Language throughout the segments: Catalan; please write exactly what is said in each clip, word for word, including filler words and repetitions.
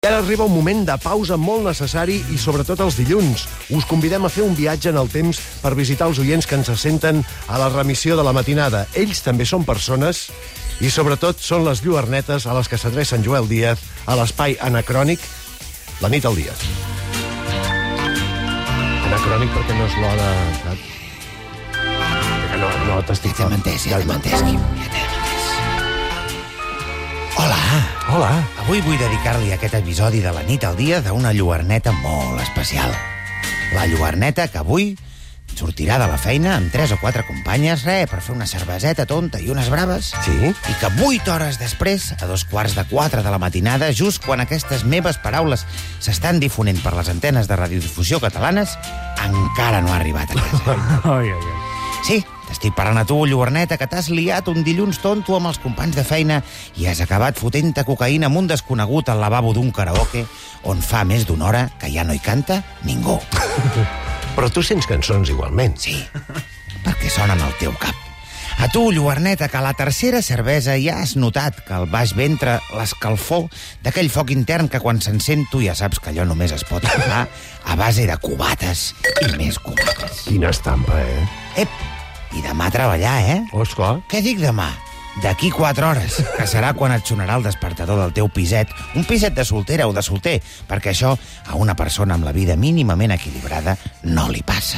I ara arriba un moment de pausa molt necessari i sobretot els dilluns. Us convidem a fer un viatge en el temps per visitar els oients que ens senten a la remissió de la matinada. Ells també són persones i sobretot són les lluernetes a les que s'adreça en Joel Díaz a l'espai anacrònic La nit al dia. Anacrònic perquè no és l'hora... No, no t'estic... Ja t'hem entès, ja t'hem entès, Quim, ja t'hem entès. Hola. Hola. Avui vull dedicar-li aquest episodi de La nit al dia d'una lluerneta molt especial. La lluerneta que avui sortirà de la feina amb tres o quatre companyes, re, per fer una cerveseta tonta i unes braves. Sí? I que vuit hores després, a dos quarts de quatre de la matinada, just quan aquestes meves paraules s'estan difonent per les antenes de radiodifusió catalanes, encara no ha arribat a casa. Ai, ai, ai. Sí, t'estic parlant a tu, lluerneta, que t'has liat un dilluns tonto amb els companys de feina i has acabat fotent-te cocaïna amb un desconegut al lavabo d'un karaoke on fa més d'una hora que ja no hi canta ningú. Però tu sents cançons igualment. Sí, perquè sonen al teu cap. A tu, lluerneta, que a la tercera cervesa ja has notat que al baix ventre l'escalfor d'aquell foc intern que quan s'encén tu ja saps que allò només es pot apagar a base de cubates i més cubates. Quina estampa, eh? Ep, i demà a treballar, eh? Oh, esclar. Què dic demà? D'aquí quatre hores, que serà quan et sonarà el despertador del teu piset, un piset de soltera o de solter, perquè això a una persona amb la vida mínimament equilibrada no li passa.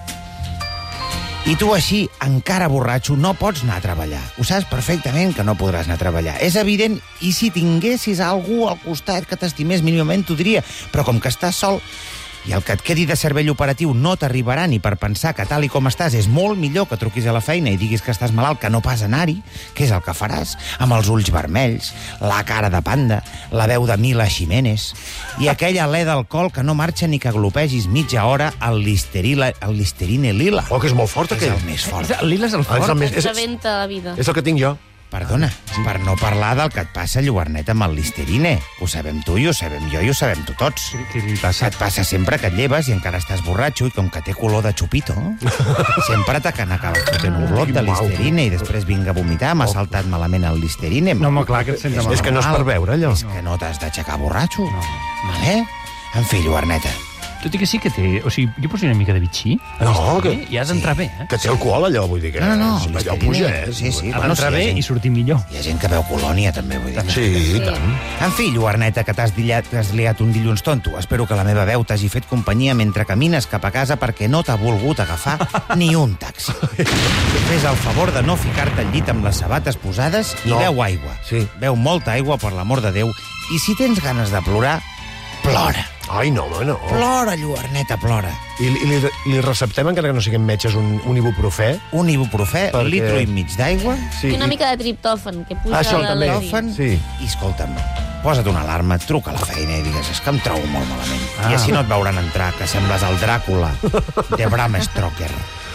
I tu així, encara borratxo, no pots anar a treballar. Ho saps perfectament que no podràs anar a treballar. És evident, i si tinguessis algú al costat que t'estimés mínimament, t'ho diria, però com que estàs sol i el que et quedi de cervell operatiu no t'arribarà ni per pensar que tal i com estàs és molt millor que truquis a la feina i diguis que estàs malalt que no pas anar-hi, què és el que faràs? Amb els ulls vermells, la cara de panda, la veu de Mila Ximénez i aquell alè d'alcohol que no marxa ni que glopegis mitja hora al listerila, al listerine lila. Oh, que és molt fort, És aquell. el més fort. El lila és el Ah, és fort. el més... Ens És, rebenta la vida. és el que tinc jo. Perdona, per no parlar del que et passa, lluerneta, amb el listerine. Ho sabem tu i ho sabem jo i ho sabem tu tots. Què li Que passa? et passa sempre que et lleves i encara estàs borratxo i com que té color de xupito, sempre te que n'acabes fotent un glop de listerine i després vinga a vomitar, m'ha saltat malament el listerine. No, home, clar, que et sents malament. És que no és per veure, allò. És que no t'has d'aixecar borratxo. Vale? En fi, lluerneta. Tot i que sí que té... O sigui, jo poso una mica de bitxí. No, que- I has d'entrar bé, eh? Que té alcohol, allò, vull dir que... No, no, no, allò listerine, puja, eh? sí, sí. Ha Bueno, d'entrar sí, bé hi ha gent- i sortir millor. Hi ha gent que veu colònia, també, vull dir. Sí, i tant. En fi, lluerneta, que t'has liat, t'has liat un dilluns tonto. Espero que la meva veu t'hagi fet companyia mentre camines cap a casa perquè no t'ha volgut agafar ni un taxi. Fes el favor de no ficar-te al llit amb les sabates posades i No. beu aigua. Sí. Beu molta aigua, per l'amor de Déu, i si tens ganes de plorar, plora. Ai, no, home, no. Plora, lluerneta, plora. I, i li, li receptem, encara que no siguem metges, un, un ibuprofè? Un ibuprofè, Perquè- un litro i mig d'aigua, Sí. I una mica de triptòfan, que puja Això la també. levi. triptòfan, Sí. i escolta'm, posa't una alarma, truca a la feina i digues, és que em trobo molt malament. Ah. I així no et veuran entrar, que sembles el Dràcula de Bram Stoker.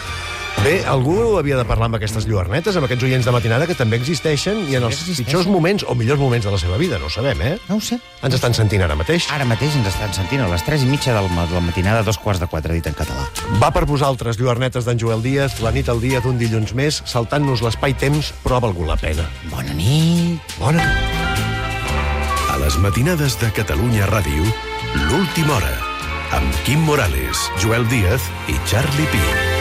Bé, algú havia de parlar amb aquestes lluernetes, amb aquests oients de matinada que també existeixen i en els Existeixen. pitjors moments o millors moments de la seva vida, no ho sabem, eh? No ho sé. Ens estan sentint ara mateix. Ara mateix ens estan sentint a les tres i mitja del, ma- de la matinada, dos quarts de quatre, dit en català. Va per vosaltres, lluernetes d'en Joel Díaz, la nit al dia d'un dilluns més, saltant-nos l'espai-temps, però ha valgut la pena. Bona nit. Bona. A les matinades de Catalunya Ràdio, l'última hora, amb Quim Morales, Joel Díaz i Charlie Pi.